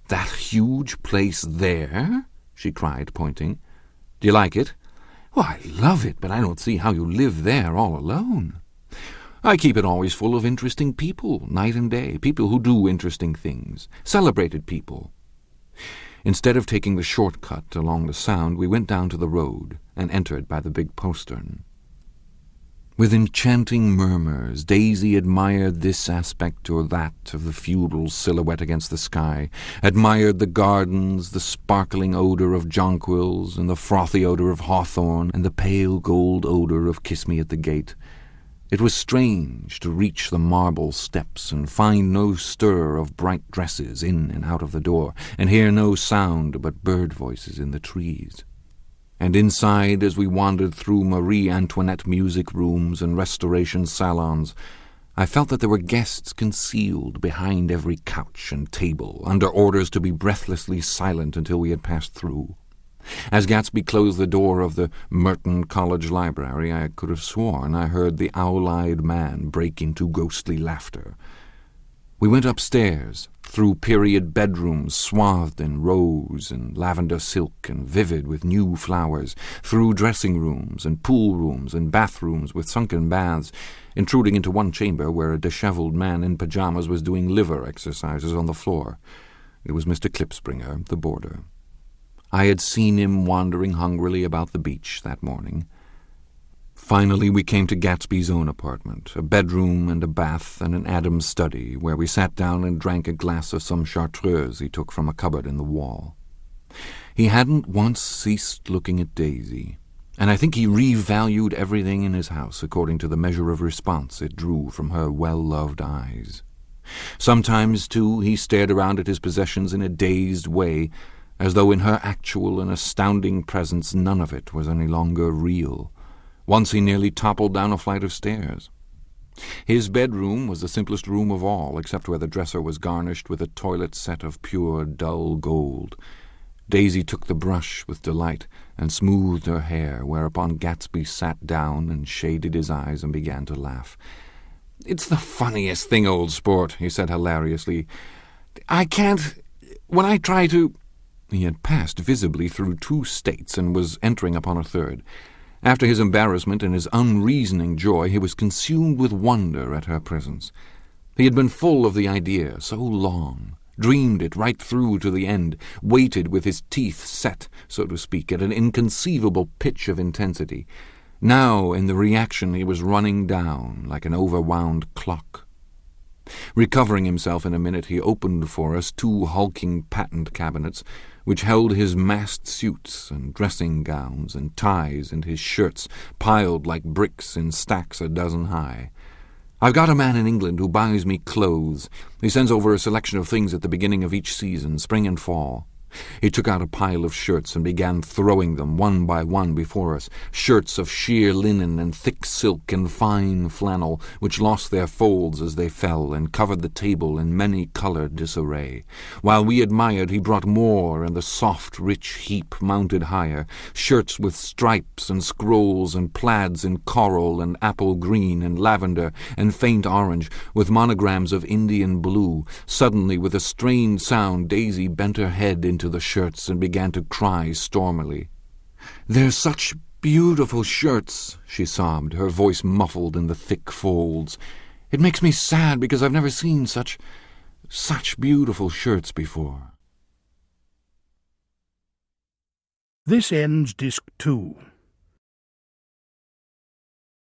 "That huge place there?" she cried, pointing. "Do you like it?" "Why, I love it, but I don't see how you live there all alone." "I keep it always full of interesting people, night and day, people who do interesting things, celebrated people." Instead of taking the short-cut along the Sound, we went down to the road and entered by the big postern. With enchanting murmurs, Daisy admired this aspect or that of the feudal silhouette against the sky, admired the gardens, the sparkling odour of jonquils, and the frothy odour of hawthorn, and the pale gold odour of Kiss Me at the Gate. It was strange to reach the marble steps and find no stir of bright dresses in and out of the door, and hear no sound but bird voices in the trees. And inside, as we wandered through Marie Antoinette music rooms and restoration salons, I felt that there were guests concealed behind every couch and table, under orders to be breathlessly silent until we had passed through. As Gatsby closed the door of the Merton College Library, I could have sworn I heard the owl-eyed man break into ghostly laughter. We went upstairs, through period bedrooms swathed in rose and lavender silk and vivid with new flowers, through dressing rooms and pool rooms and bathrooms with sunken baths, intruding into one chamber where a dishevelled man in pyjamas was doing liver exercises on the floor. It was Mr. Klipspringer, the boarder. I had seen him wandering hungrily about the beach that morning. Finally we came to Gatsby's own apartment, a bedroom and a bath and an Adam's study, where we sat down and drank a glass of some chartreuse he took from a cupboard in the wall. He hadn't once ceased looking at Daisy, and I think he revalued everything in his house according to the measure of response it drew from her well-loved eyes. Sometimes, too, he stared around at his possessions in a dazed way, as though in her actual and astounding presence none of it was any longer real. Once he nearly toppled down a flight of stairs. His bedroom was the simplest room of all, except where the dresser was garnished with a toilet set of pure, dull gold. Daisy took the brush with delight and smoothed her hair, whereupon Gatsby sat down and shaded his eyes and began to laugh. "It's the funniest thing, old sport," he said hilariously. "I can't... when I try to—" He had passed visibly through 2 states and was entering upon a third. After his embarrassment and his unreasoning joy, he was consumed with wonder at her presence. He had been full of the idea so long, dreamed it right through to the end, waited with his teeth set, so to speak, at an inconceivable pitch of intensity. Now, in the reaction, he was running down like an overwound clock. Recovering himself in a minute, he opened for us 2 hulking patent cabinets, which held his massed suits and dressing-gowns and ties and his shirts, piled like bricks in stacks a dozen high. "I've got a man in England who buys me clothes. He sends over a selection of things at the beginning of each season, spring and fall." He took out a pile of shirts and began throwing them one by one before us, shirts of sheer linen and thick silk and fine flannel, which lost their folds as they fell and covered the table in many-coloured disarray. While we admired, he brought more, and the soft, rich heap mounted higher, shirts with stripes and scrolls and plaids in coral and apple green and lavender and faint orange, with monograms of Indian blue. Suddenly, with a strained sound, Daisy bent her head into the shirts and began to cry stormily. "They're such beautiful shirts," she sobbed, her voice muffled in the thick folds. "It makes me sad because I've never seen such beautiful shirts before." This ends Disc 2.